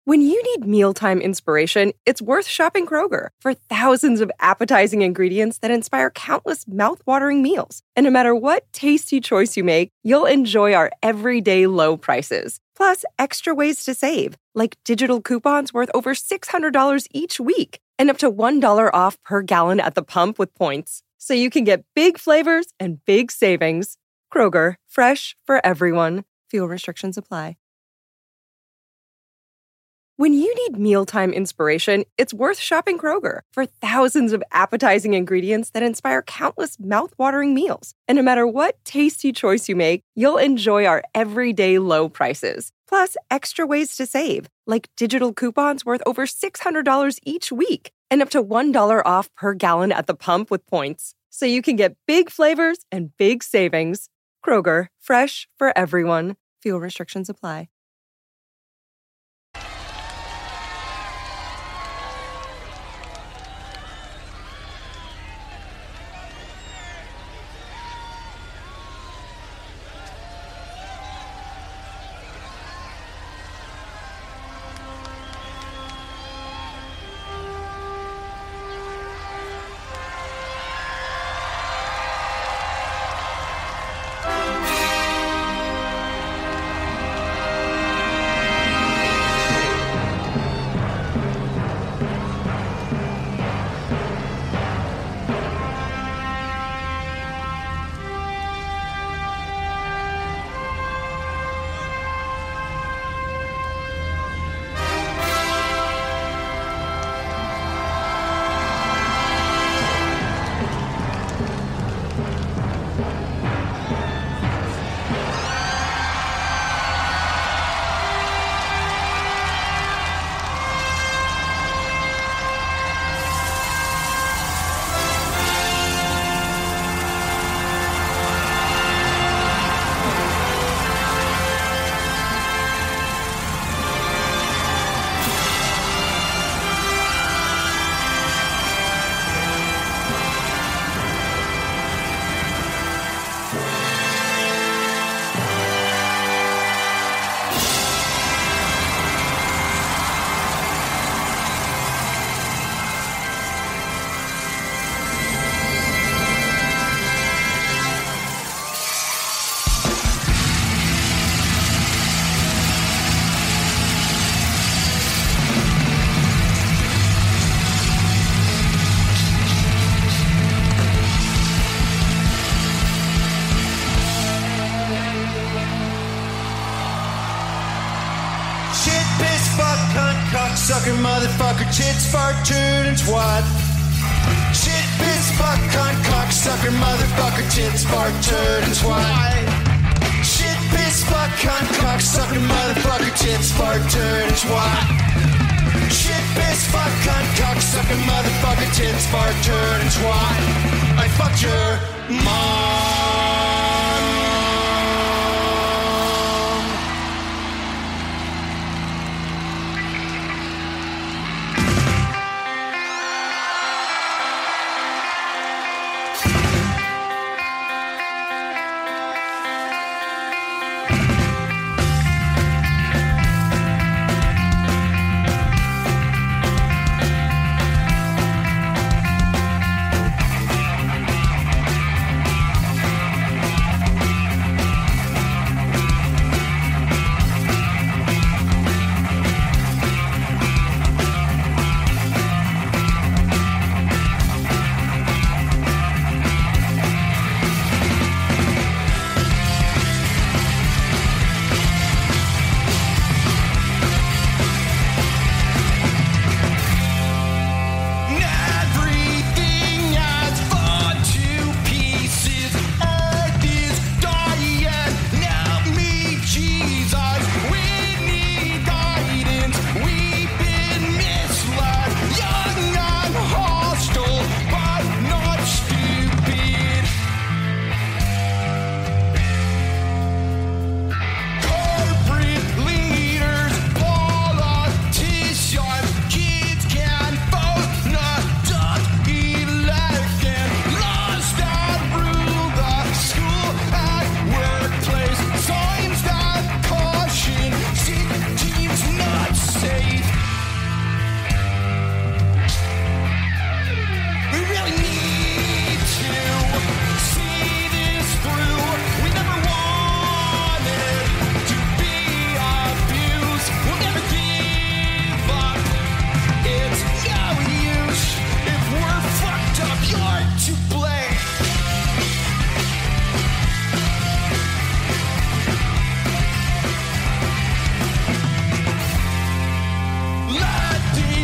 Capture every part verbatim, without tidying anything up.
When you need mealtime inspiration, it's worth shopping Kroger for thousands of appetizing ingredients that inspire countless mouth-watering meals. And no matter what tasty choice you make, you'll enjoy our everyday low prices. Plus, extra ways to save, like digital coupons worth over six hundred dollars each week and up to one dollar off per gallon at the pump with points. So you can get big flavors and big savings. Kroger, fresh for everyone. Fuel restrictions apply. When you need mealtime inspiration, it's worth shopping Kroger for thousands of appetizing ingredients that inspire countless mouth-watering meals. And no matter what tasty choice you make, you'll enjoy our everyday low prices. Plus, extra ways to save, like digital coupons worth over six hundred dollars each week and up to one dollar off per gallon at the pump with points. So you can get big flavors and big savings. Kroger, fresh for everyone. Fuel restrictions apply. Sucker, motherfucker, chits, fart, turd, and twat. Shit, piss, fuck, cunt, cock, sucker, motherfucker, tits, fart, turd, and twat. Shit, piss, fuck, cunt, cock, sucker, motherfucker, tits, fart, turd, and twat. Shit, piss, fuck, cunt, cock, sucker, motherfucker, tits, fart, turd, and twat. I fucked your mom.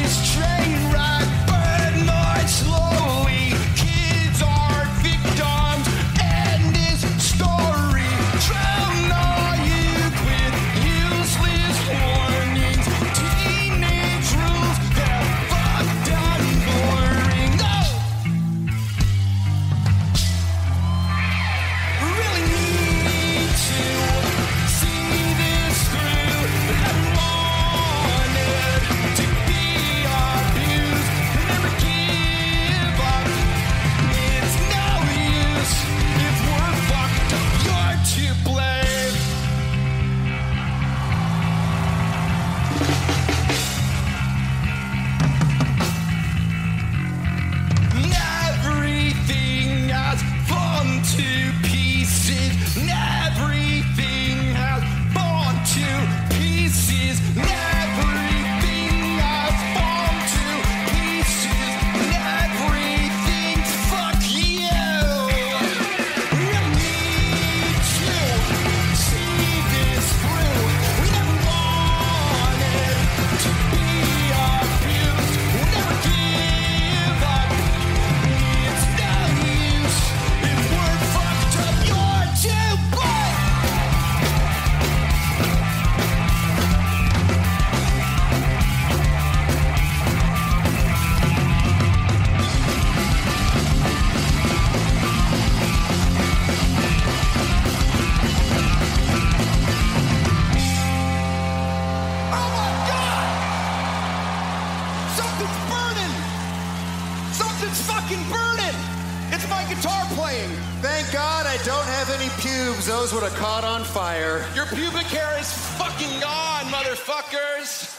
Thank God I don't have any pubes. Those would have caught on fire. Your pubic hair is fucking gone, motherfuckers.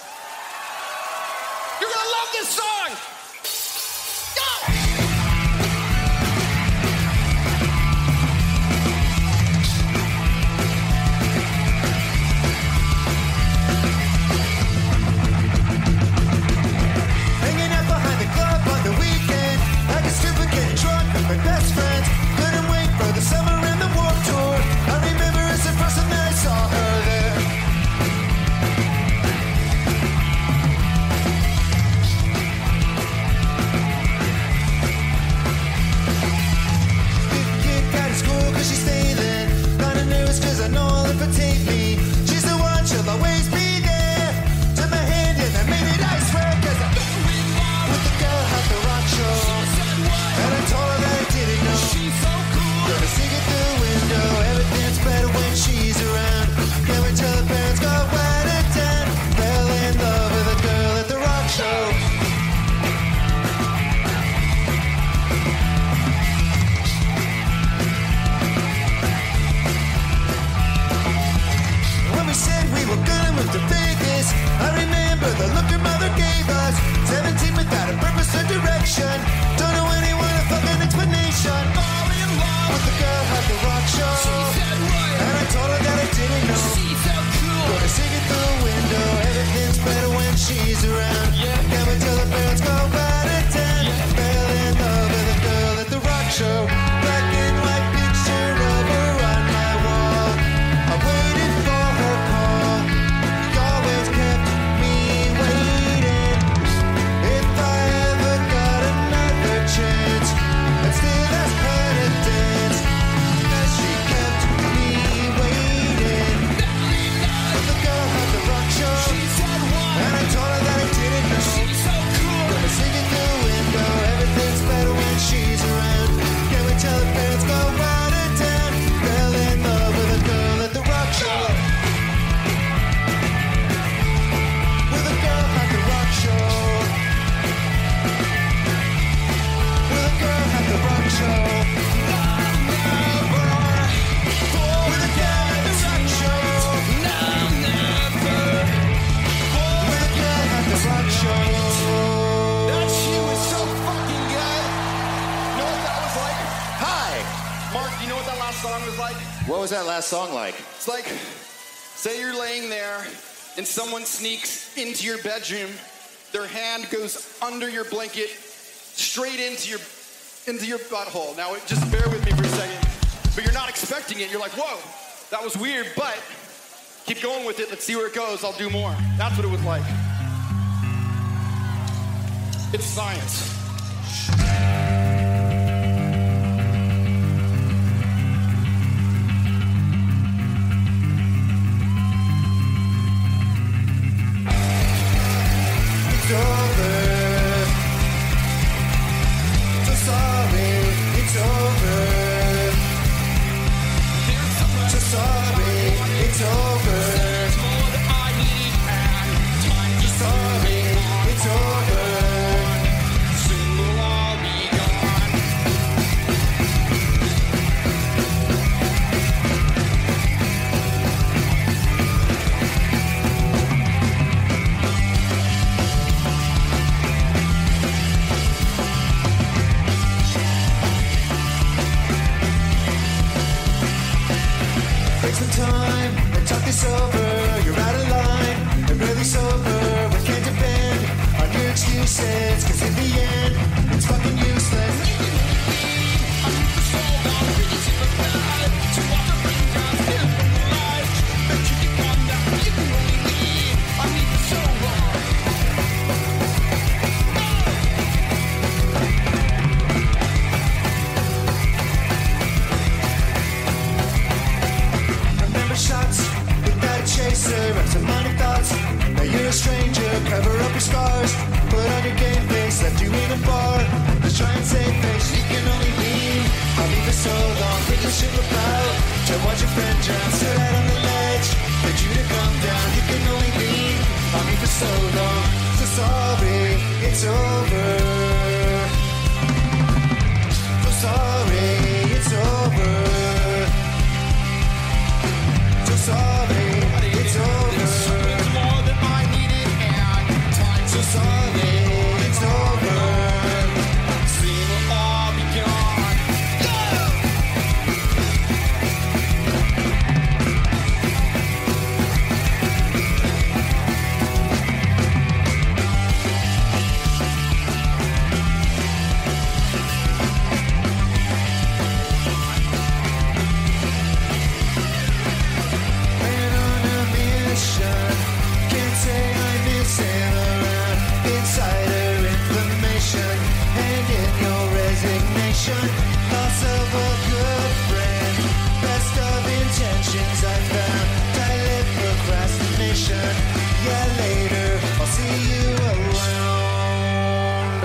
You're gonna love this song. Go! Hanging out behind the club on the weekend, like a stupid getting drunk with my best friends. Couldn't wait for the summer and the Warped Tour. I remember as the first time that I saw her there. Big kid got to school cause she's failing. Kinda nervous cause I know I'll invitate me. She's the one, she'll always be there. Took my hand and I made it, I swear, cause I with the girl at the rock show. And I told her that I didn't know. She's so cool. Gonna sing it through the window. Everything's better when she's around. Can't wait till the parents go out of town. Fell in love with a girl at the rock show. When we said we were gonna move to Vegas, I remember the look her mother gave us. Seventeen without a purpose or direction. Don't know anyone a fucking explanation. Fall in love with the girl at the rock show. And I told her that I didn't know. She's so cool. Gonna sing it through the window. Everything's better when she's around. Can't wait till the parents go out of town. Fell in love with a girl at the rock show. Black and white picture of her on my wall. I waited for her call. She always kept me waiting. If I ever got another chance, I'd still ask her to dance. Cause she kept me waiting. With the girl at the rock show. And I told her that I didn't know. Gonna sing it through the window. Everything's better when she's around. Can't wait till the parents go out of town. Fell in love with a girl at the rock show. With a girl at the rock show. With a girl at the rock show. With a girl at the rock show. With a girl at the rock show. That shit was so fucking good. You know what that was like? Hi. Mark, you know what that last song was like? What was that last song like? It's like, say you're laying there and someone sneaks into your bedroom. Their hand goes under your blanket, straight into your into your butthole. Now, just bear with me for a second. But you're not expecting it. You're like, whoa, that was weird, but keep going with it. Let's see where it goes. I'll do more. That's what it was like. It's science. It's over. So sorry, it's over. So sorry, it's over. Sorry, it's over. Soon we'll all be gone. Take some time and talk this over. You're out of line and really sober. We can't depend on your excuses, cause in the end, it's fucking useless. Remember shots without a chaser and some minor thoughts. Now you're a stranger, cover up your scars. Put on your game face, left you in a bar. Let's try and save face, you can only leave. I'll leave it so long, think we should look out. To watch your friend drown, stood out on the ledge. Need you to come down, you can only leave. I'll leave it so long, so sorry, it's over. So sorry, it's over. So sorry, it's over. More than I needed and time. So sorry, it's over. Soon we'll all be gone. Man on a mission, can't say I miss him around. Insider information, hand in your resignation. Loss of a good friend, best of intentions I found. Silent procrastination, yeah later, I'll see you around.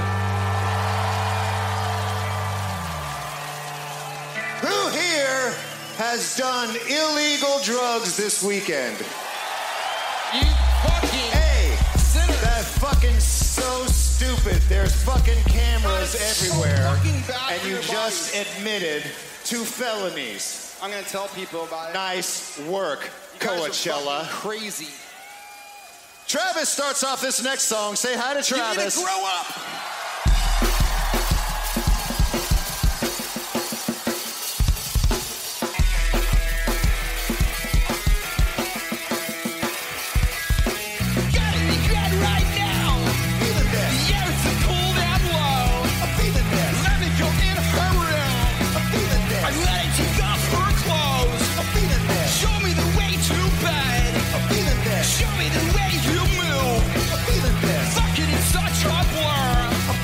Who here has done illegal drugs this weekend? You fucking Hey, sinner. that fucking so stupid. There's fucking cameras That's so everywhere, fucking bad and for you your just body. admitted to felonies. I'm gonna tell people about it. Nice work, You guys are Coachella. fucking crazy. Travis starts off this next song. Say hi to You need Travis. to grow up. Gotta be good right now. Feeling this. Yeah, it's a cold and low. I'm feeling this. Let me go in her room. I'm feeling I'm this. letting take off her clothes. I'm feeling this. Show me the way to bed. I'm feeling this. Show me the way you move. I'm feeling this. Fucking it's such a blur. I'm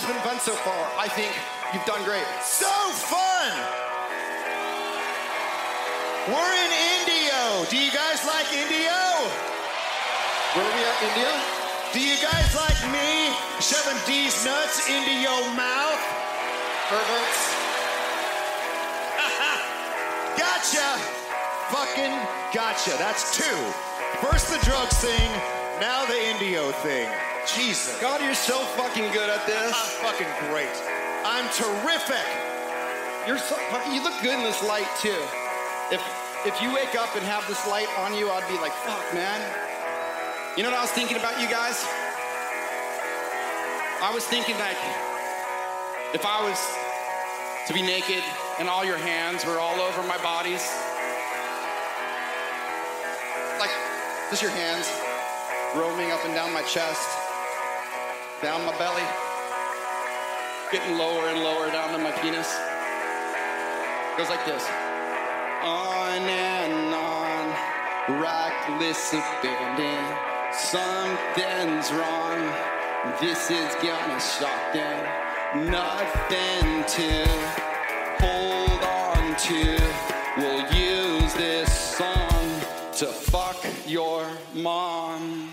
has been fun so far. I think you've done great. So fun! We're in Indio. Do you guys like Indio? Where are we at, India? Do you guys like me shoving these nuts into your mouth? Perverts. Gotcha! Fucking gotcha. That's two. First the drugs thing, now the Indio thing. Jesus. God, you're so fucking good at this. I'm fucking great. I'm terrific. You're so, you look good in this light too. If if you wake up and have this light on you, I'd be like, fuck, man. You know what I was thinking about you guys? I was thinking like, if I was to be naked and all your hands were all over my bodies, like just your hands roaming up and down my chest, down my belly, getting lower and lower down to my penis. It goes like this. On and on, reckless abandon. Something's wrong. This is gonna shock them. Nothing to hold on to. We'll use this song to fuck your mom.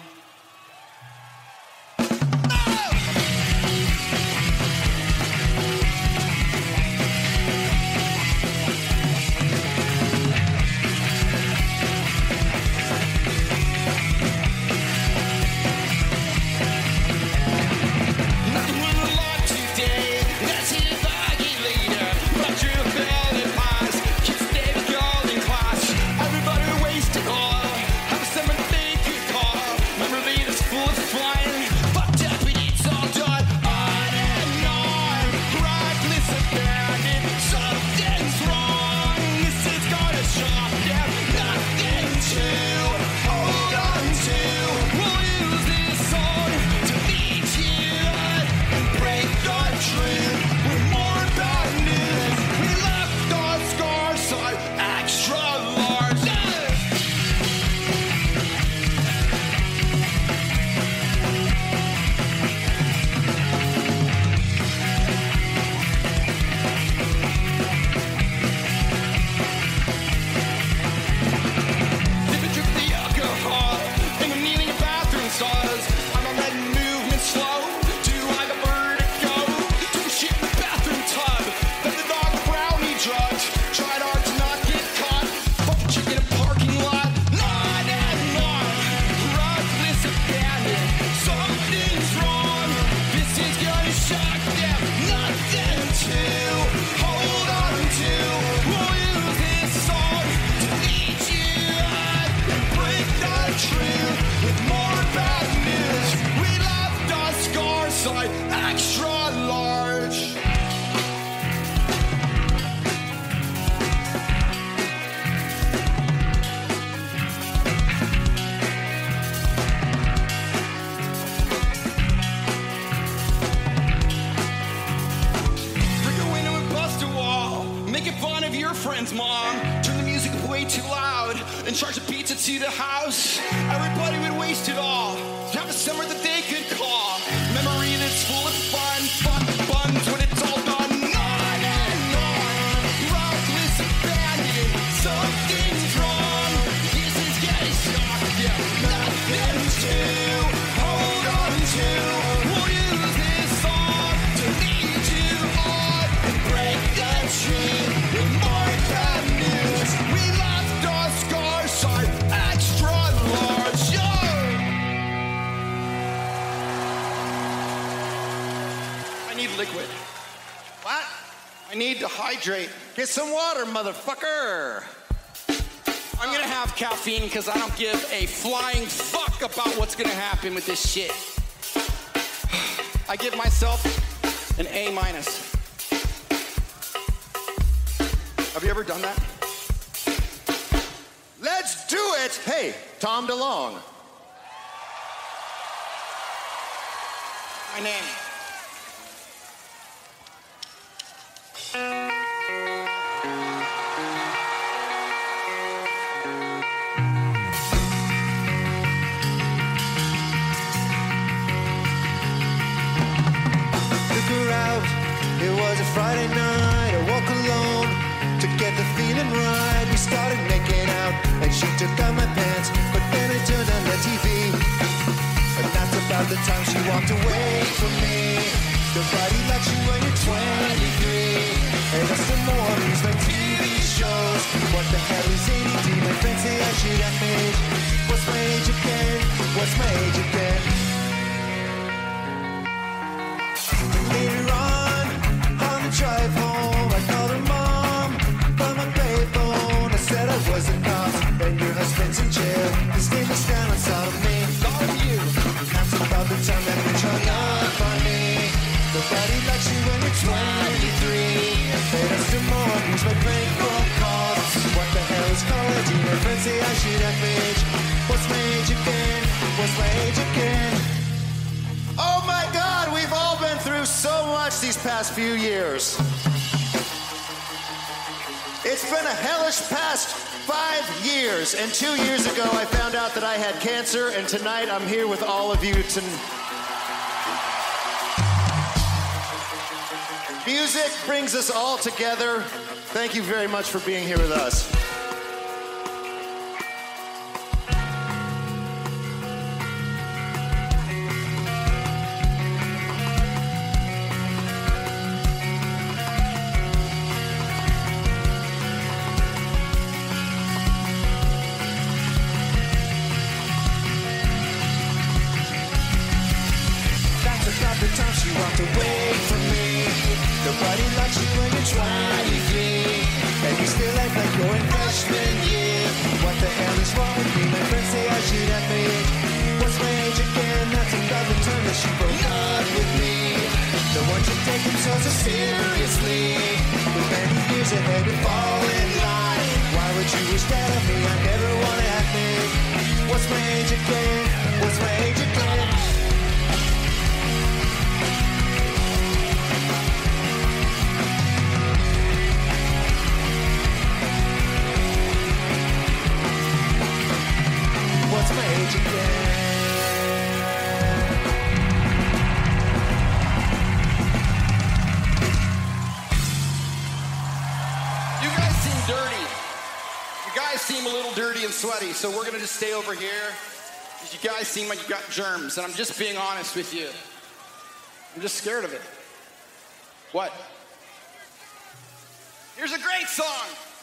Hydrate. Get some water, motherfucker. I'm gonna have caffeine because I don't give a flying fuck about what's gonna happen with this shit. I give myself an A minus. Have you ever done that? Let's do it. Hey, Tom DeLonge. My name. The started making out, and she took out my pants, but then I turned on the T V. And that's about the time she walked away from me. Nobody likes you when you're twenty-three. And that's the more amusement T V shows. What the hell is A D D? My friends say I should have age. What's my age again? What's my age again? Later on, on the drive home, I called her mom from my payphone. I said I was a cop, and your husband's in jail. His name is down on sodomy. All you. That's about the time that bitch hung up on me. Nobody likes you when you're twenty-three. They asked her more, who's my prank phone calls? What the hell is college? My friends say I should have age. What's my age again? What's my age again? Oh my God, we've all been through so much these past few years. It's been a hellish past five years, and two years ago I found out that I had cancer, and tonight I'm here with all of you to... Music brings us all together. Thank you very much for being here with us. The time she walked away from me. Nobody likes you when you're twenty-three, and you still act like you're in freshman year. What the hell is wrong with me? My friends say I should have age. What's my age again? That's about the time that she broke up with me. No one should take themselves so seriously. With many years ahead to fall in line. Why would you wish that of me? I never wanna have me. What's my age again? What's my age again? What's my age again? You guys seem dirty. You guys seem a little dirty and sweaty, so we're gonna just stay over here. Because you guys seem like you got germs, and I'm just being honest with you. I'm just scared of it. What? Here's a great song.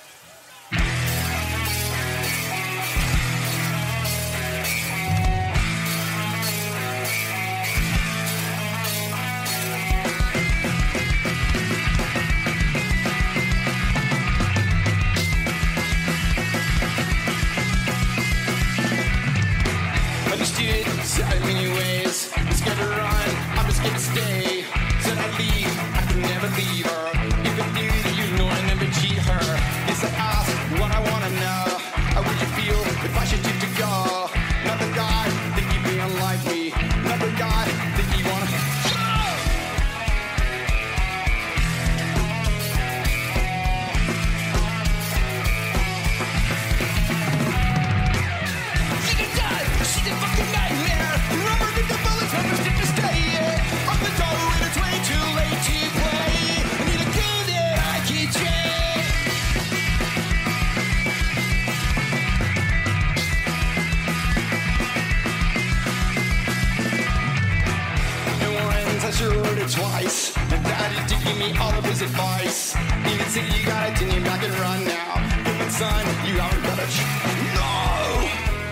In many ways, scared to run, I'm just scared to stay. Said I'd leave, I could never leave her. If I did, you know I never cheat her. Yes, I ask what I wanna know. How would you feel if I should choose to go? Another guy, think you'd be unlike me. Another guy, think you wanna go. She can die, she's a fucking nightmare. Rubber did the bullets, rubber stick to stay. Yeah. Up the door and it's way too late to play. I need a girl that I can trade. And once I showed it twice. My daddy did give me all of his advice. Even said you gotta turn your back and run now. But son, you haven't got a ch- No!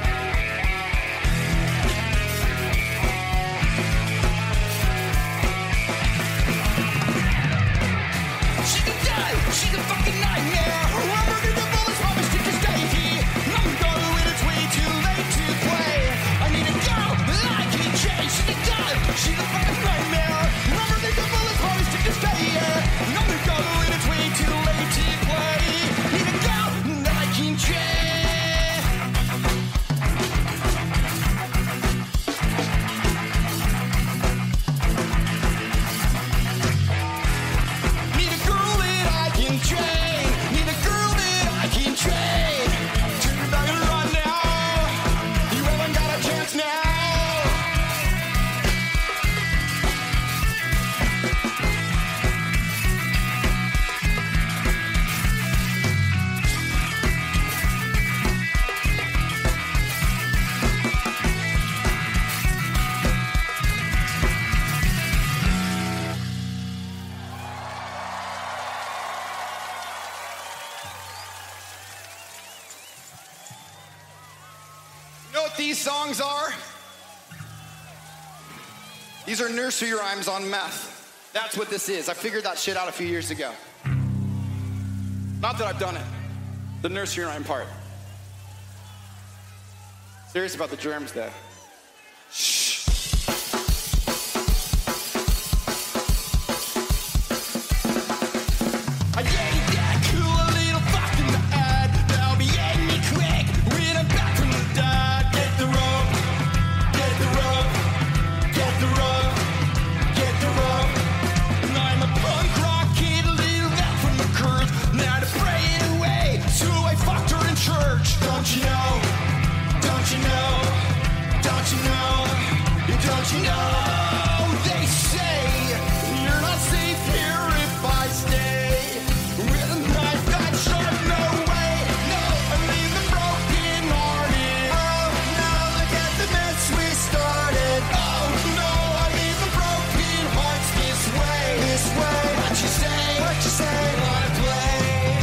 She's a fucking nightmare. Rubber did the bullets, rubber stick to stay here. I'm going, it's way too late to play. I need a girl that I can chase. She's a girl, she's a fucking nightmare. Rubber did the bullets, rubber stick to stay here. I'm going, it's way too late to play. Need a girl that I can chase. what these songs are? These are nursery rhymes on meth. That's what this is. I figured that shit out a few years ago. Not that I've done it. The nursery rhyme part. Serious about the germs, though. Shh. I ain't that cool, a little fucking bad. They'll be getting me quick when I'm back from the dead. Get the rope, get the rope, get the rope, get the rope. And I'm a punk rock kid, a little back from the curve. Now to pray it away, so I fucked her in church. Don't you know? Don't you know? Don't you know? Don't you know? They say you're not safe here if I stay with a knife that sharp. No way, no, I leave them broken hearted. Oh no, look at the mess we started. Oh no, I leave them broken hearts this way, this way. What you say? What you say? Wanna play?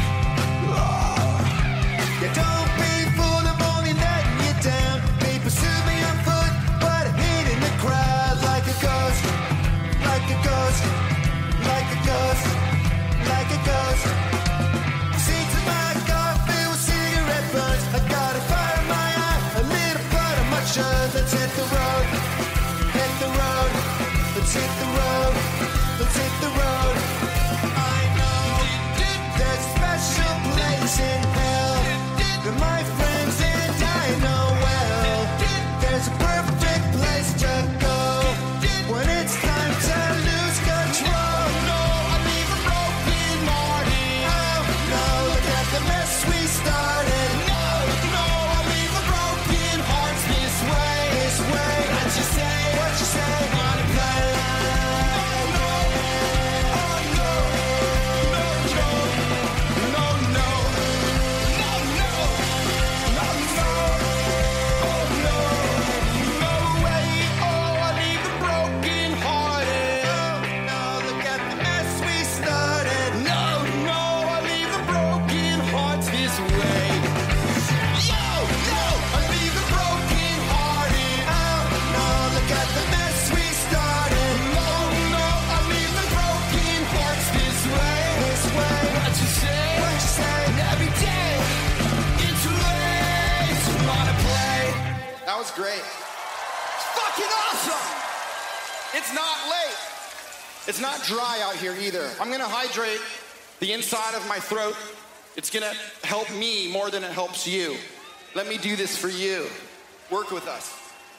Oh. Yeah, don't be fooled, I'm only letting you down. They pursued me on foot, but I hid in the crowd like a ghost, like a ghost, like a ghost, like a ghost. Seats in my car filled with cigarette burns. I got a fire in my eye, a little blood on my shirt. Let's hit the road, hit the road. Let's hit the road, let's hit the road. I know there's a special place in hell that my friends and I know well. There's a perfect place to go when it's time to lose control. No, I leave a broken hearted. Oh no, look at the mess we started. No, no, I leave a broken hearts this way, this way. What you say? What you say? Wanna play? Oh no, oh no, no, no, no, no, no, no, no, no, oh no, no way. Oh, I leave the broken hearted. Oh no, look at the mess we started. No, no, I leave the broken hearts this way. Yo, no, I leave the broken hearted. Oh no, look at the mess we started. No, no, I leave the broken hearts this way, this way. What you say? What you say? Every day, it's too late to wanna play. That was great. It's fucking awesome. It's not late. It's not dry out here either. I'm gonna hydrate the inside of my throat. It's gonna help me more than it helps you. Let me do this for you. Work with us.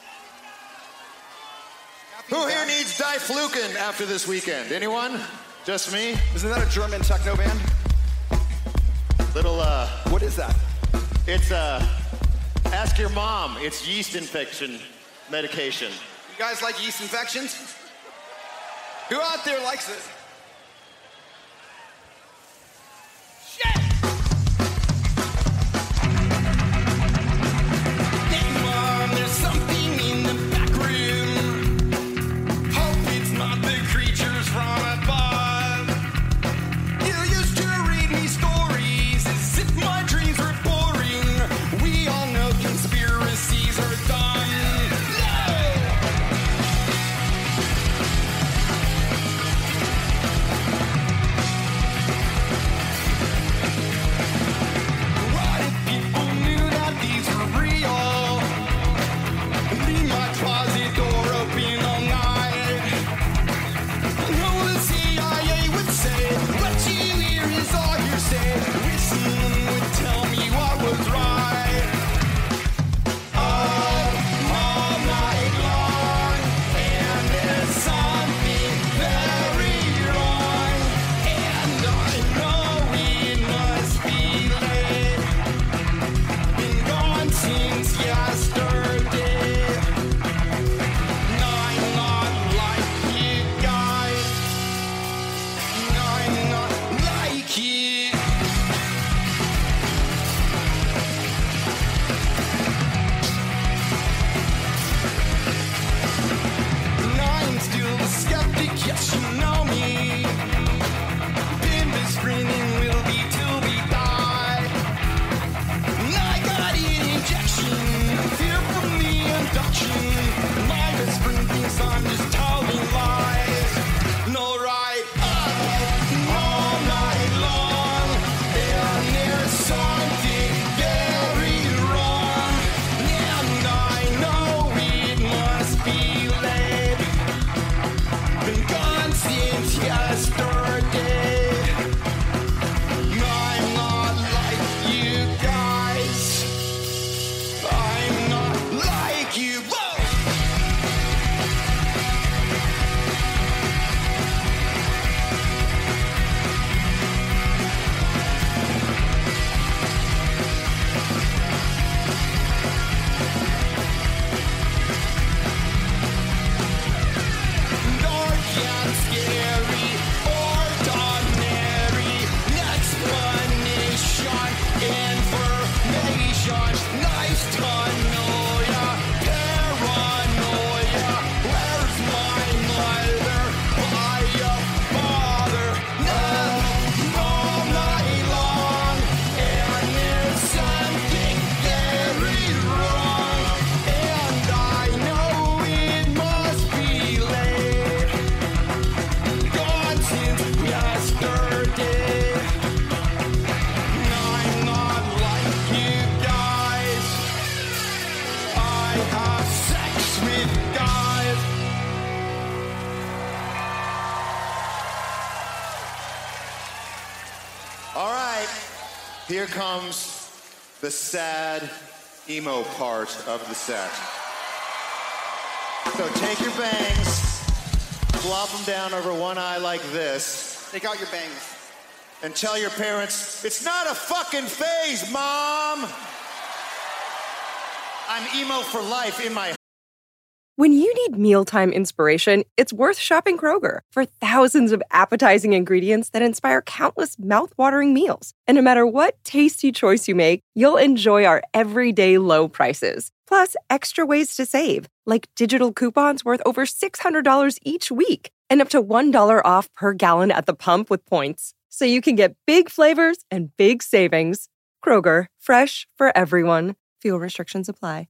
Who here needs diflucan after this weekend? Anyone? Just me? Isn't that a German techno band? Little, uh, What is that? it's, uh, ask your mom. It's yeast infection medication. You guys like yeast infections? Who out there likes it? Shit! Hey mom, there's something in the back room. Hope it's not the creatures from above. You used to read me stories as if my dreams were boring. We all know conspiracies are done. No! here comes the sad emo part of the set. So take your bangs, flop them down over one eye like this. Take out your bangs. And tell your parents, it's not a fucking phase, Mom! I'm emo for life in my... When you need mealtime inspiration, it's worth shopping Kroger for thousands of appetizing ingredients that inspire countless mouthwatering meals. And no matter what tasty choice you make, you'll enjoy our everyday low prices. Plus, extra ways to save, like digital coupons worth over six hundred dollars each week and up to one dollar off per gallon at the pump with points. So you can get big flavors and big savings. Kroger, fresh for everyone. Fuel restrictions apply.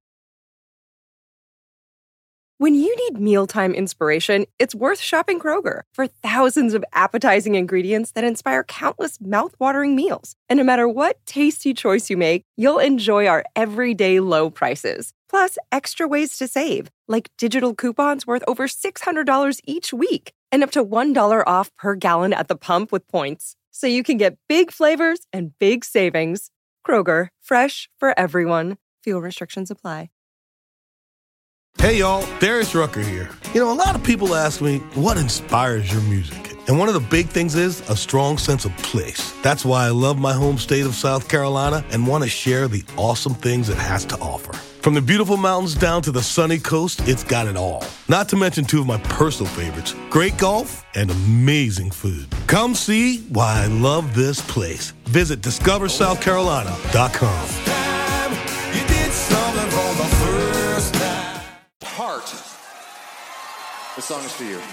When you need mealtime inspiration, it's worth shopping Kroger for thousands of appetizing ingredients that inspire countless mouthwatering meals. And no matter what tasty choice you make, you'll enjoy our everyday low prices. Plus, extra ways to save, like digital coupons worth over six hundred dollars each week and up to one dollar off per gallon at the pump with points. So you can get big flavors and big savings. Kroger, fresh for everyone. Fuel restrictions apply. Hey y'all, Darius Rucker here. You know, a lot of people ask me, what inspires your music? And one of the big things is a strong sense of place. That's why I love my home state of South Carolina and want to share the awesome things it has to offer. From the beautiful mountains down to the sunny coast, it's got it all. Not to mention two of my personal favorites, great golf and amazing food. Come see why I love this place. Visit discover south carolina dot com. You did something for the first time. Heart. This song is for you.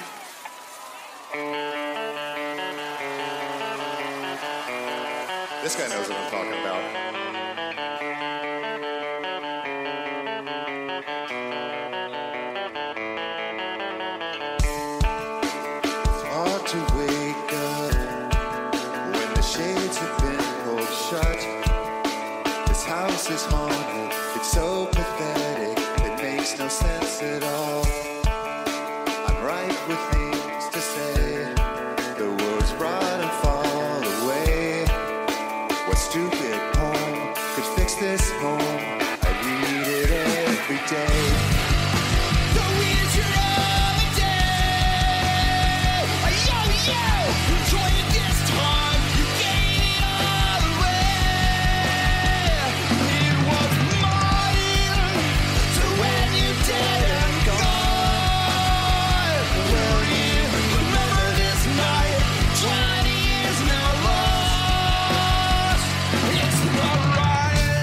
This guy knows what I'm talking about. It's hard to wake up when the shades have been pulled shut. This house is haunted, it's so pathetic, it makes no sense at all. I'm ripe with things to say, the words rot and fall away. What stupid poem could fix this home? I read it every day. The wizard of the day. Yo, yo, enjoy it this time. You gave it all away. It was mine. So when you dead and gone, will you remember this night? Twenty years now lost. It's not right.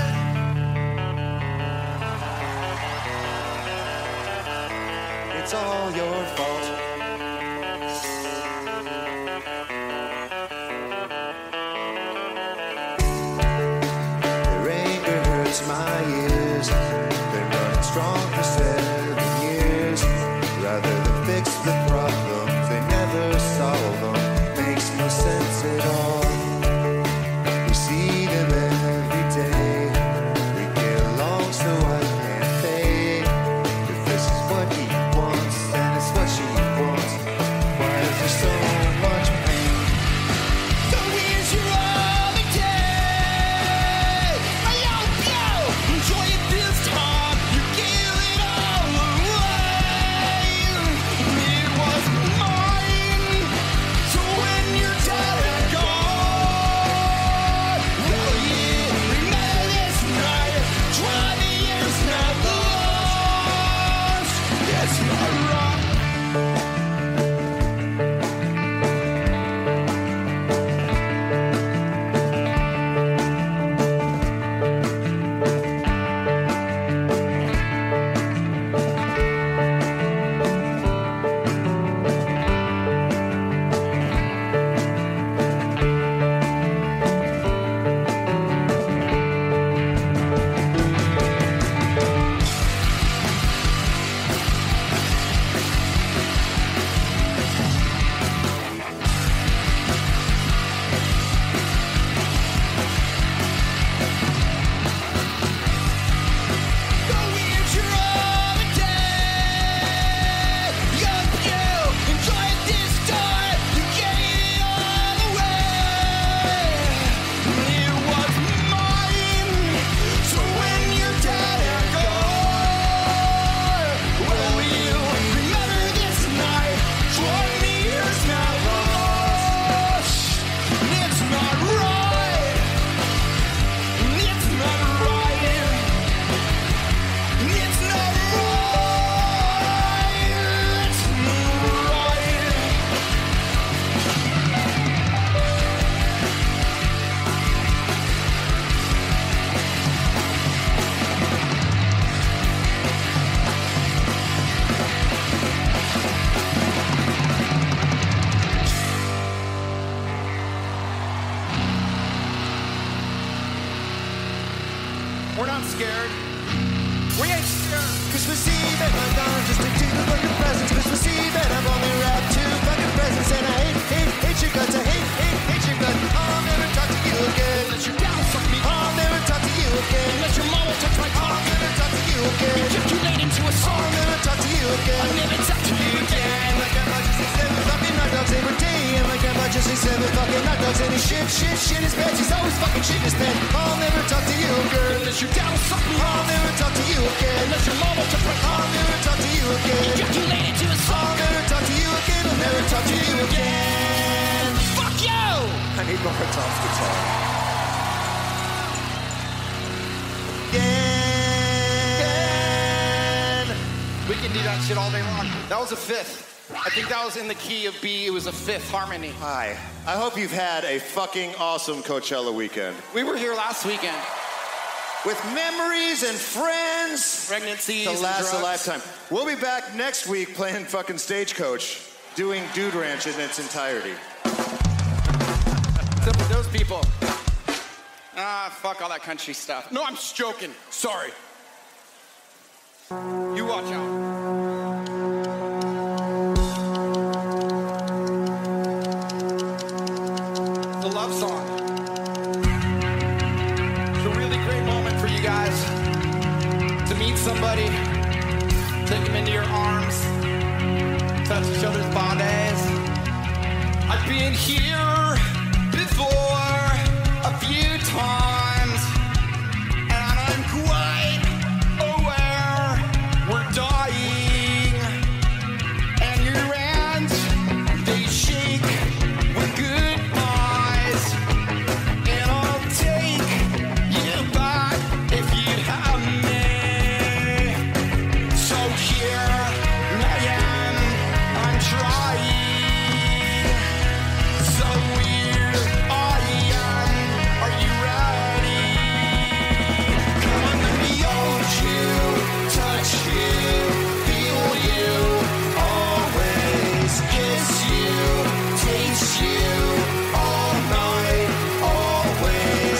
It's all your fault. Their anger hurts my ears. Been running strong for seven years. Rather than fix the problems, they never solve them. Makes no sense at all. We see them every day. We get along so I can't fade. If this is what he wants, then it's what she wants. We're not scared. We ain't scared. Christmas Eve at McDonald's, just take two fucking presents. Christmas Eve and I've only wrapped two fucking presents. And I hate, hate, hate your guts. I hate, hate, hate your guts. I'll never talk to you again. Let your down suck me. I'll never talk to you again. Let your mama touch my cock. I'll never talk to you again. Ejaculate into a song. I'll never talk to you again. I'll never talk to you again. My grandma just ate seven fucking hot dogs every day. And my grandma just ate seven fucking hot dogs. And he shit, shit, shit his pants. He's always fucking shit his pants. I'll never talk to you, girl. Let your down suck me. I'll never talk to you again. Let your mama touch my cock. I'll never talk to you again. Ejaculate into a song. I'll never talk to you again. I'll never talk to you again. Fuck you! I need more Tom's guitar. Again. We can do that shit all day long. That was a fifth. I think that was in the key of B. It was a fifth harmony. Hi. I hope you've had a fucking awesome Coachella weekend. We were here last weekend. With memories and friends Pregnancies to and last a drugs. lifetime. We'll be back next week playing fucking Stagecoach, doing Dude Ranch in its entirety. Except for those people. Ah, fuck all that country stuff. No, I'm just joking. Sorry. You watch out. It's a love song. It's a really great moment for you guys to meet somebody, take them into your arms, touch each other's bodies. I've been here before a few times, and I'm quite aware we're dying, and your hands, they shake with goodbyes, and I'll take you back if you'd have me. So here I am, I'm trying. So weird I am. Are you ready? Come on, let me hold you, touch you, feel you, always kiss you, taste you, all night, always.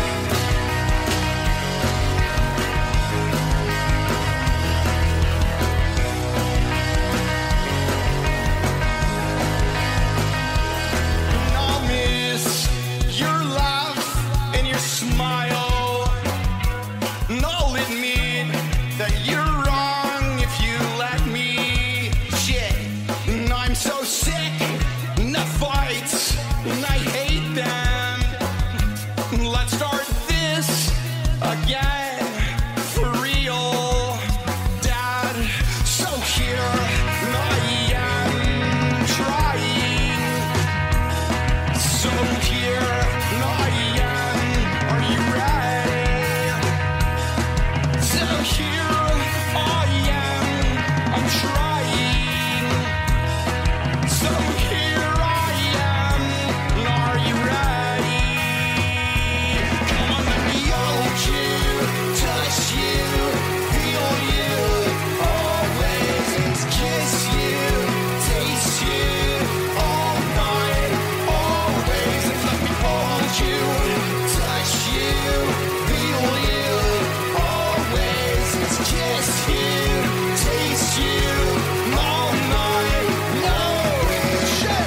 I'll miss your laugh and your smile. And I'll admit that you're wrong if you let me. Shit, and I'm so sick of fights, and I hate them. Let's start this again for real, Dad. So here I am trying. So here I am. Are you ready? So here I am. I'm trying. So here I am. Are you ready? Come on, let me hold you, touch you, feel you, always kiss you, taste you, all night, always. And let me hold you, touch you, feel you, always kiss you, taste you, all night, always. Shit.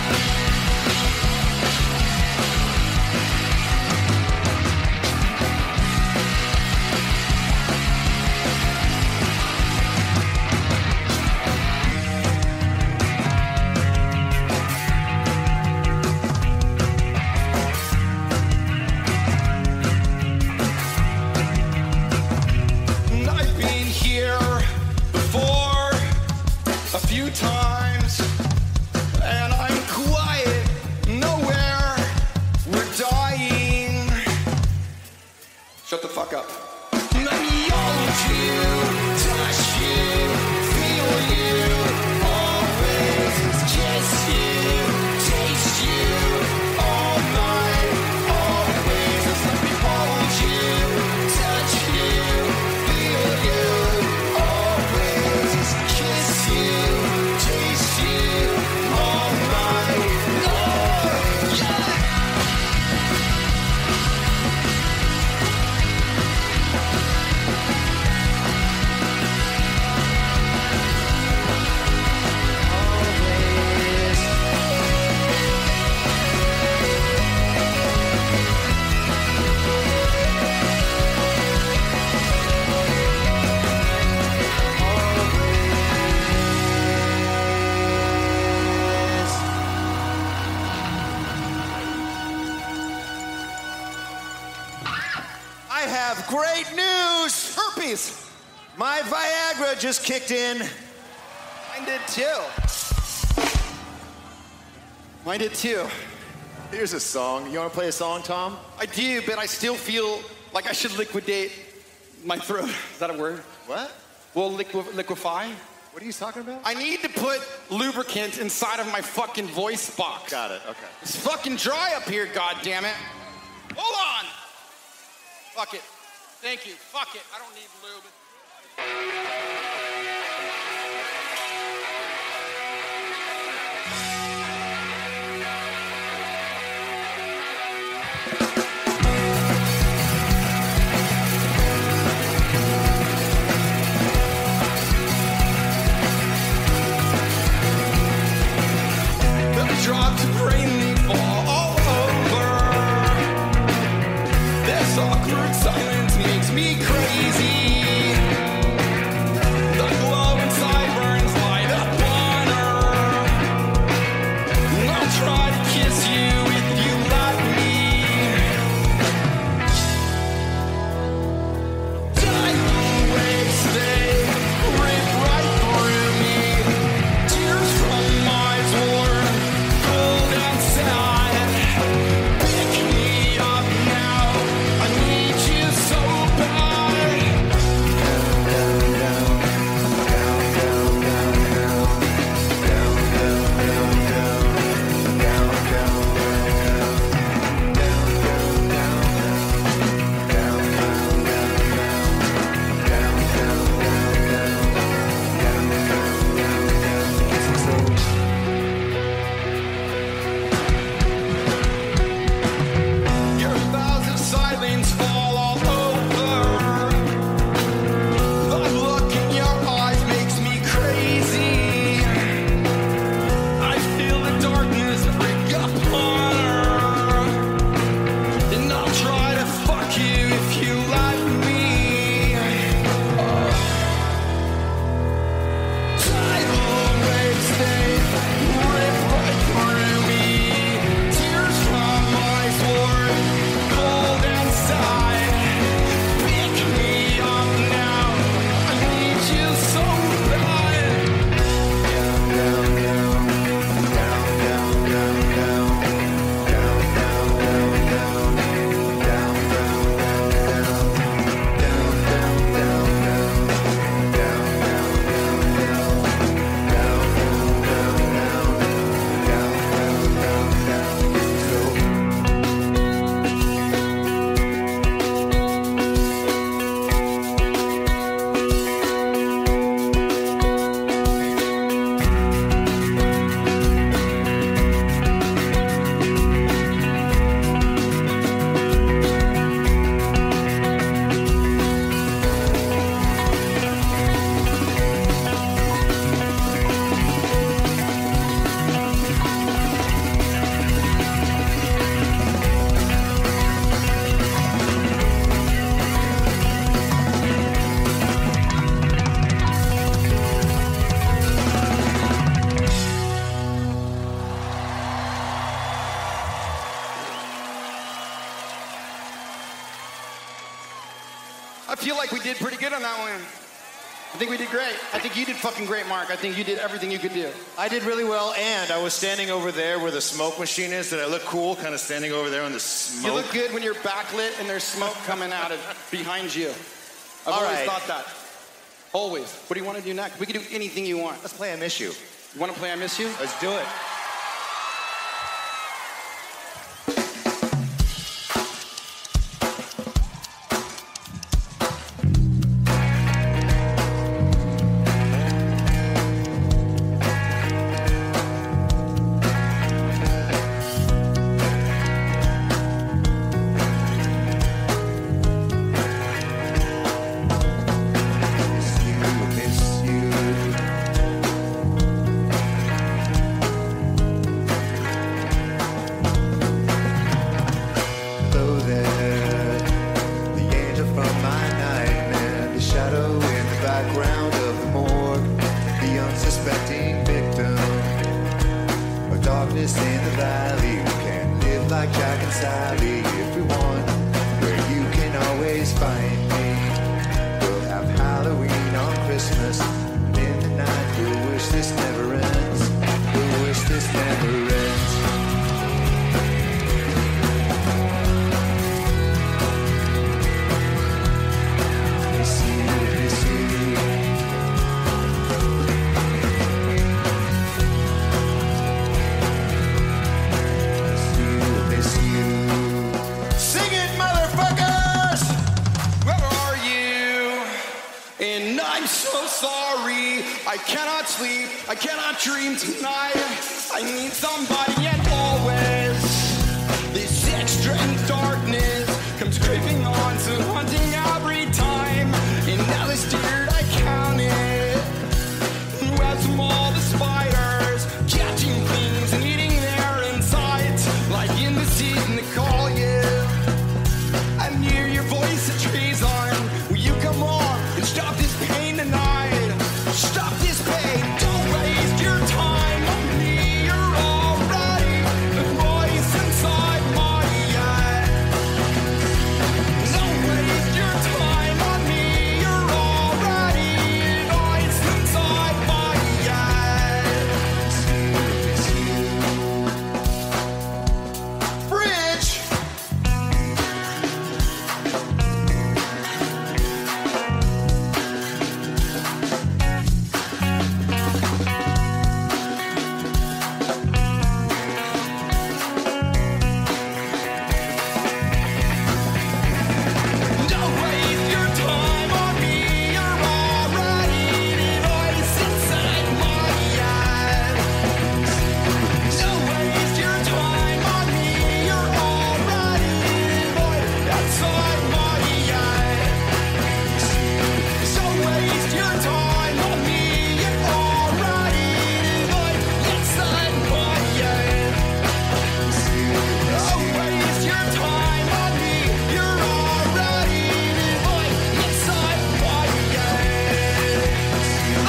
And I've been here before a few times, and I'm quiet nowhere. We're dying. Shut the fuck up. Let me hold you, touch you, feel you, always kiss you, taste you, all night, always. Just let me hold you, touch you, feel you, always kiss you, taste you, all night, oh, yeah. have great news. Herpes. My Viagra just kicked in. Mine did too. Mine did too. Here's a song. You want to play a song, Tom? I do, but I still feel like I should liquidate my throat. Is that a word? What? Well, liqu- liquefy. What are you talking about? I need to put lubricant inside of my fucking voice box. Got it, okay. It's fucking dry up here, goddammit. Hold on. Fuck it. Thank you. Fuck it. I don't need lube. Drops of rain, they fall all over. This awkward silence makes me crazy. The glow inside burns light up on her. And I'll try to kiss you if you let me. Tidal waves, they rip right through me. Tears from my eyes. Pick me up now. I need you so bad. Down, down, down, down, down, down, down, down, down, down, down, down, your thousand silence fall all over. The look in your eyes makes me crazy. I feel the darkness break upon her. And I'll try to fuck you if you let me. Tidal waves, they rip right through me. Tears from my sword, cold inside. Pick me up now. I need you so bad. Down, down, down, down, down, down, down, down, down, down, down, down, down, down, down, I feel like we did pretty good on that one. I think we did great. I think you did fucking great, Mark. I think you did everything you could do. I did really well, and I was standing over there where the smoke machine is. Did I look cool, kind of standing over there in the smoke? You look good when you're backlit and there's smoke coming out of behind you. I've All always right. thought that. Always. What do you want to do next? We can do anything you want. Let's play I Miss You. You want to play I Miss You? Let's do it. darkness in the valley. We can live like Jack and Sally if we want, where you can always find I'm so sorry. I cannot sleep. I cannot dream tonight. I need somebody and always. This extra darkness comes creeping on, so haunting every time. And now this deer I count it. As from all the spiders, catching things and eating their insides, like in the season to call you. I hear your voice a treason. Will you come on and stop this pain tonight? Stop this pain. Don't waste your time on me. You're already the voice inside my head. Don't waste your time on me. You're already the voice inside my head. Bridge. Don't waste your time on me. You're already the voice inside my head. Don't waste your time on me. You're already the voice inside my head. Don't waste your time on me. You're already the voice inside my head. Don't waste your time on me. You're already the voice inside my head. Oh.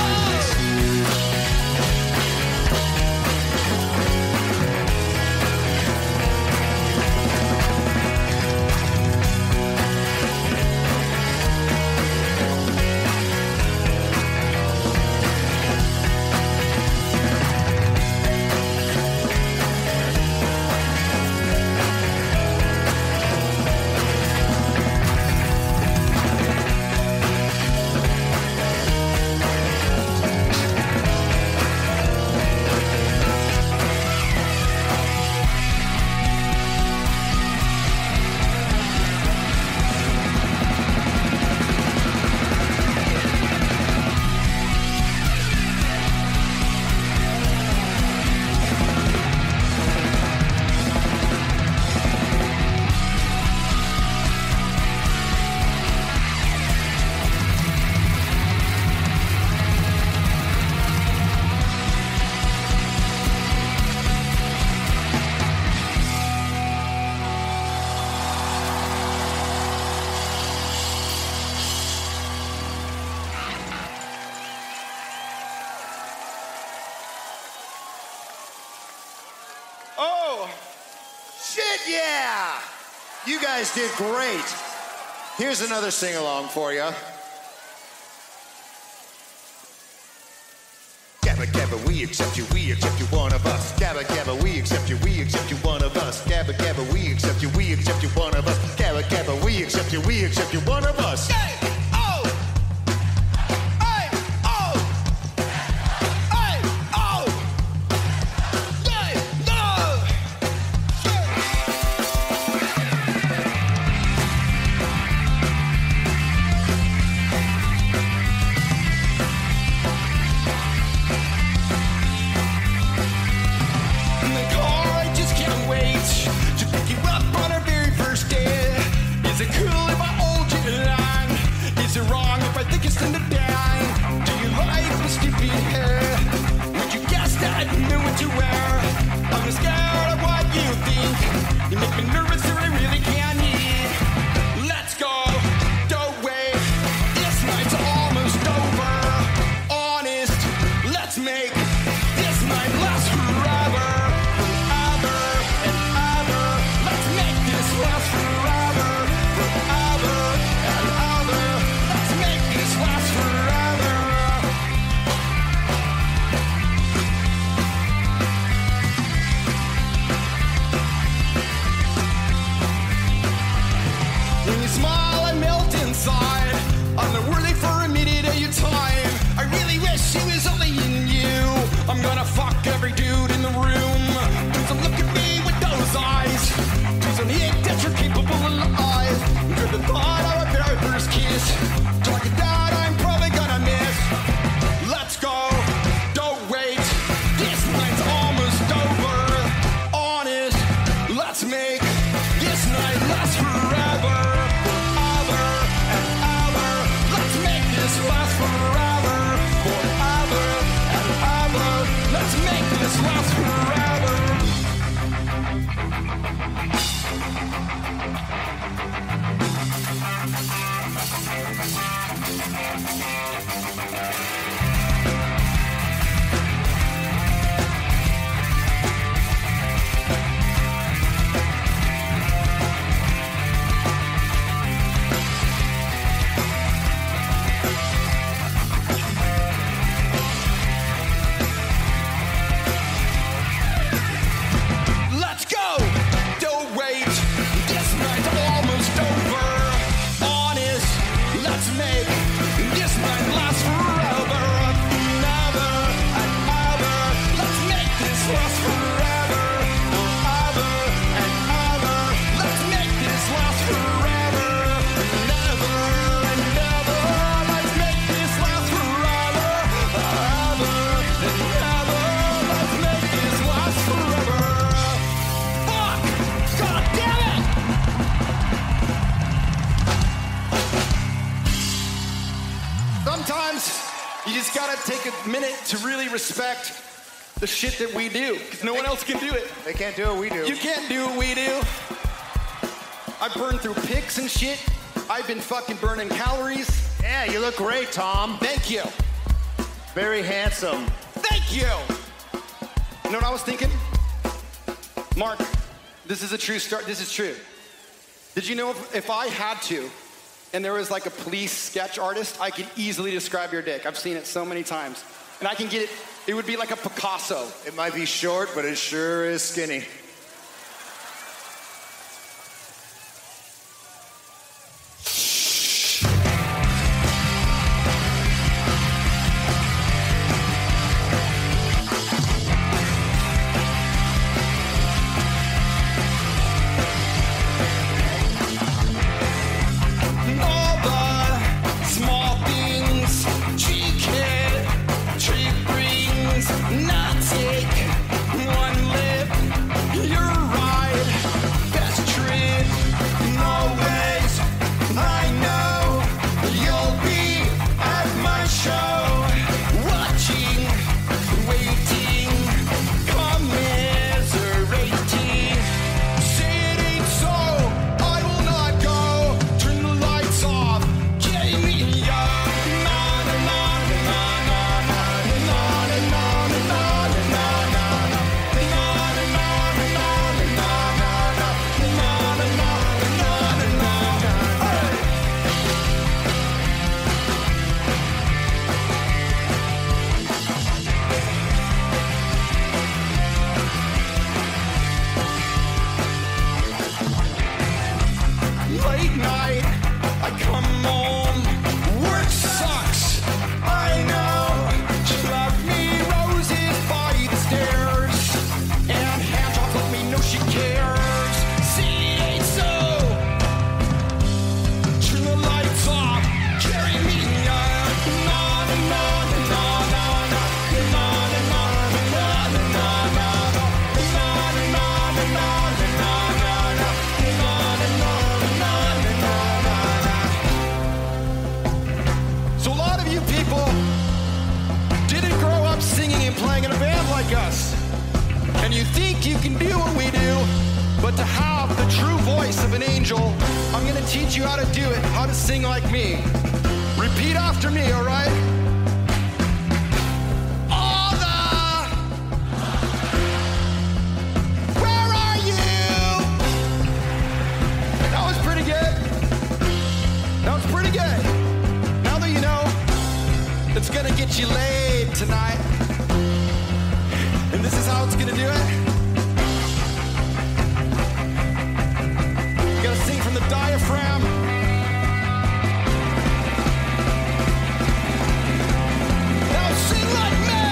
Oh. Shit, yeah! You guys did great. Here's another sing-along for you. Gabba Gabba, we accept you, we accept you, one of us. Gabba Gabba, we accept you, we accept you, one of us. Gabba Gabba, we accept you, we accept you, one of us. Gabba Gabba, we accept you, we accept you, one of us. Hey, oh. Hey, oh. Hey, oh. Hey, no. In the car, I just can't wait to pick you up on our very first day. Is it cool if I hold you line? Is it wrong if I think it's time to die? Do you like my stupid hair? Would you guess that I knew what you wear? I'm scared of what you think. You make me nervous that I really can't eat. Let's go, don't wait. This night's almost over. Honest, let's make this night last forever. Forever and ever. Let's make this last forever. Forever and ever. Let's make this last forever. When you smile, I melt inside. I'm not worthy for a minute of your time. I really wish it was only in you. I'm gonna fuck every dude in the room. Please don't look at me with those eyes. Please don't hit that you're capable of lies. You're the thought of a very first kiss. Talking that I'm probably gonna miss. Let's go! Don't wait. This night's almost over. Honest, let's make this night last forever. Never and ever. Let's make this last forever. Ever and ever. Let's make this last forever. Never and ever. Let's make this last forever. Ever and ever. Let's make this last forever. Fuck! God damn it! Sometimes you just gotta take a minute to really respect the shit that we do, because no one else can do it. They can't do what we do. You can't do what we do. I've burned through pics and shit. I've been fucking burning calories. Yeah, you look great, Tom. Thank you. Very handsome. Thank you. You know what I was thinking? Mark, this is a true story. This is true. Did you know if, if I had to, and there was like a police sketch artist, I could easily describe your dick. I've seen it so many times. And I can get it, it would be like a Picasso. It might be short, but it sure is skinny. All the small things, cheek hit, treat brings, not take one lip. You're right, best trip, always. I know you'll be at my show, watching, waiting, commiserating. Say it ain't so, I will not go. Turn the lights off, get me up. Na na na na na na na na na na na na na na. Na na na na na na na na. Na na na na na na na. Hey! Late night, I come home, work sucks, I know. She left me roses by the stairs, and hand jobs let me know she cares. See, it ain't so. Turn the lights off, carry me up. Na na na na na na na na na na na na na. Na na na na na na na na. Na na na na na na na. So a lot of you people didn't grow up singing and playing in a band like us. And you think you can do what we do, but to have the true voice of an angel, I'm gonna teach you how to do it, how to sing like me. Repeat after me, all right? All the... Where are you? That was pretty good. That was pretty good. Now that you know, it's gonna get you laid tonight. And this is how it's gonna do it. You gotta sing from the diaphragm. Now sing like me.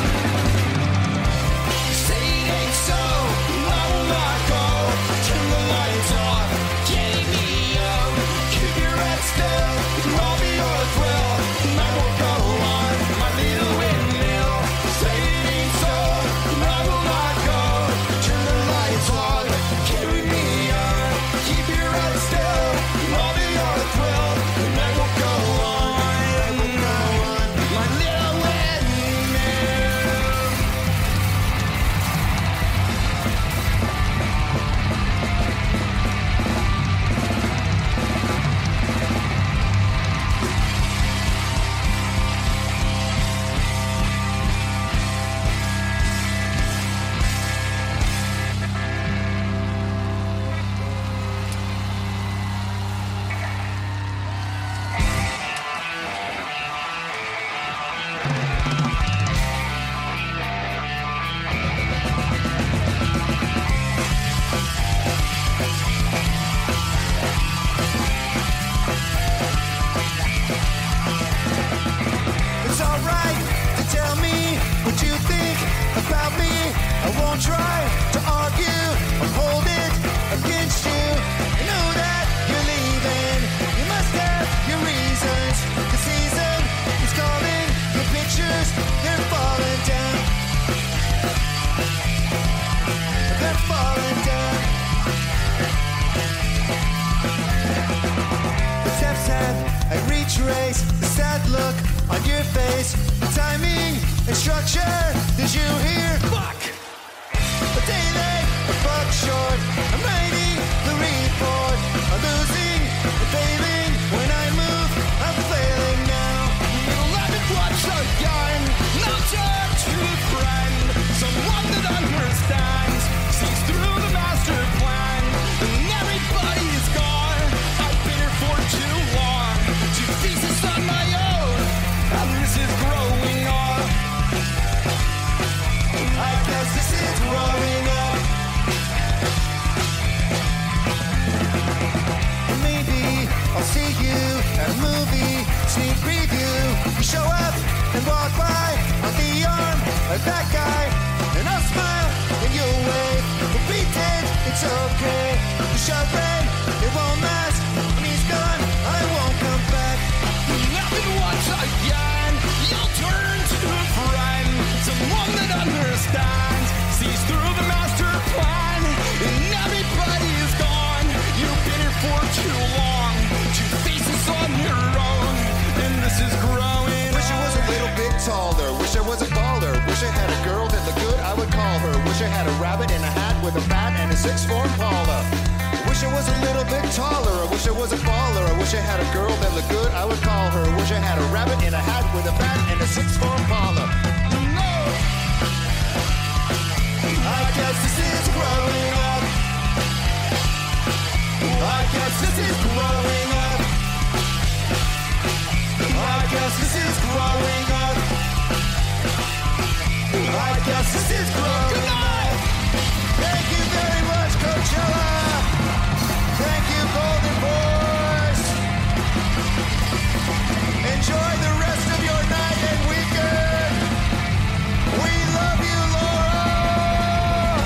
Say it ain't so, I will not go. Turn the lights off, get me up. Keep your head still, I'll be your thrill. I won't go on my little windmill. Say it ain't so, I will not go. Don't try to argue or hold it against you. I know that you're leaving. You must have your reasons. The season is calling. Your pictures, they're falling down. They're falling down. The steps have I retrace the sad look on your face. The timing and structure. Did you hear? Fuck! A day late, a buck short. I'm writing the report. I'm losing and failing. When I move, I'm failing now. You'll let me watch again. Now turn to a friend. Someone that understands. Sees through the master plan. And everybody's gone. I've been here for too long. Two pieces on my own. And this is growing up. I guess this is growing up. Maybe I'll see you at a movie sneak preview. You show up and walk by on the arm of that guy, and I'll smile and you'll wave. But pretend it's okay. The shot red, it won't last. When he's gone, I won't come back. Nothing once again. You'll turn to a friend, someone that understands, sees through the master plan, and everybody is gone. You've been here for too long. Two faces on your own, and this is growing. Wish I was a little bit taller. Wish I was a baller. Wish I had a girl that looked good, I would call her. Wish I had a rabbit in a hat with a bat and a six-four Impala. Wish I was a little bit taller. I wish I was a baller. I wish I had a girl that looked good, I would call her. Wish I had a rabbit in a hat with a bat and a six-four Impala. No! I guess this is growing up. I guess this is growing up. I guess this is growing up. I guess this is growing up. Thank you very much, Coachella. Thank you, Golden Boys. Enjoy the rest of your night and weekend. We love you, Laura.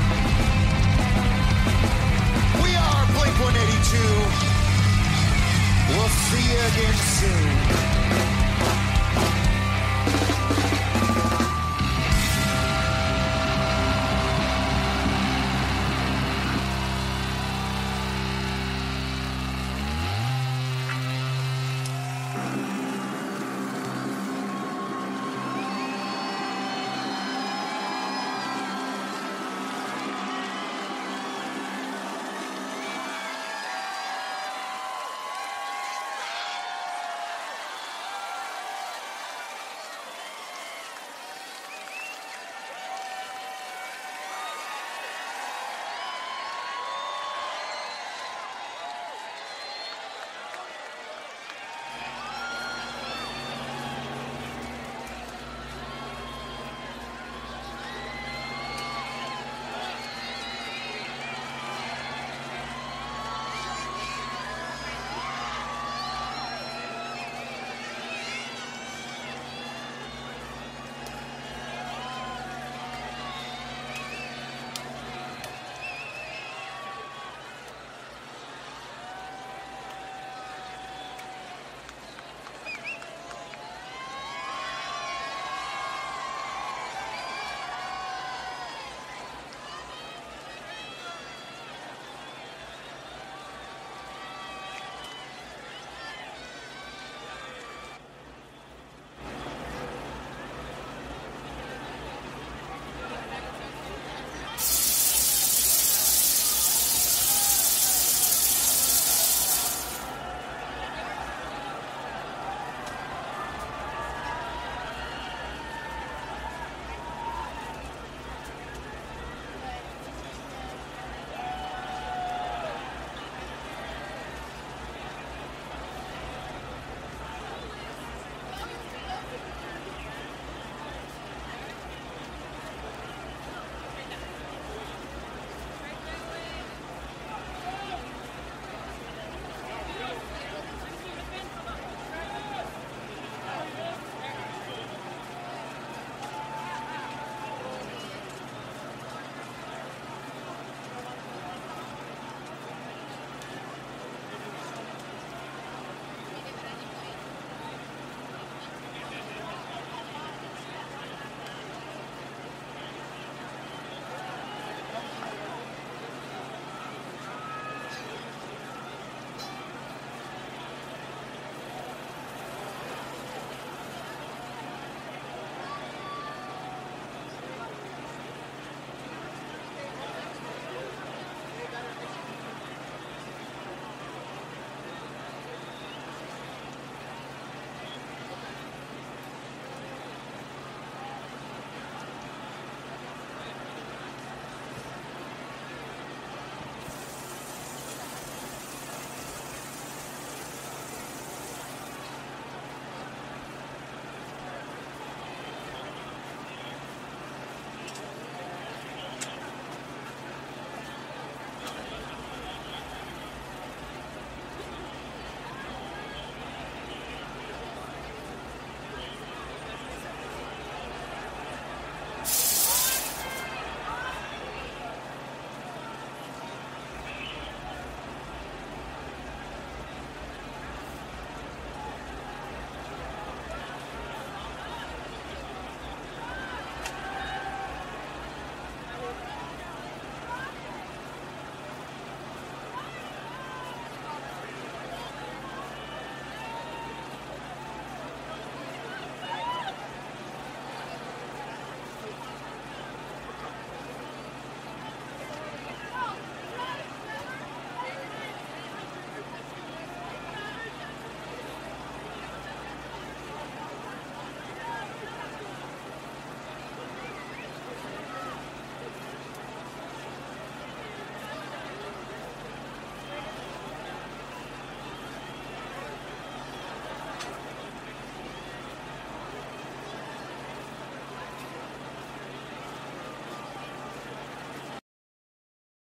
We are Blink one eighty-two. We'll see you again soon.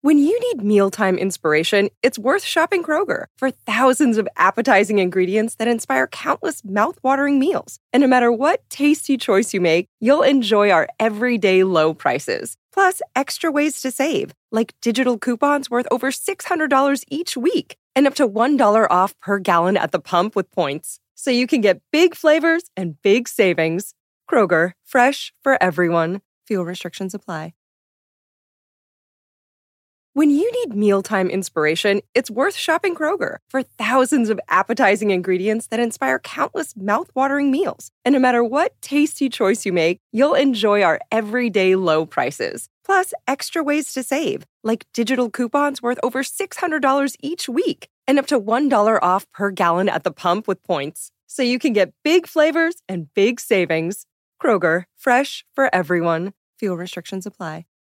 When you need mealtime inspiration, it's worth shopping Kroger for thousands of appetizing ingredients that inspire countless mouth-watering meals. And no matter what tasty choice you make, you'll enjoy our everyday low prices. Plus, extra ways to save, like digital coupons worth over six hundred dollars each week and up to one dollar off per gallon at the pump with points. So you can get big flavors and big savings. Kroger, fresh for everyone. Fuel restrictions apply. When you need mealtime inspiration, it's worth shopping Kroger for thousands of appetizing ingredients that inspire countless mouth-watering meals. And no matter what tasty choice you make, you'll enjoy our everyday low prices. Plus, extra ways to save, like digital coupons worth over six hundred dollars each week and up to one dollar off per gallon at the pump with points. So you can get big flavors and big savings. Kroger, fresh for everyone. Fuel restrictions apply.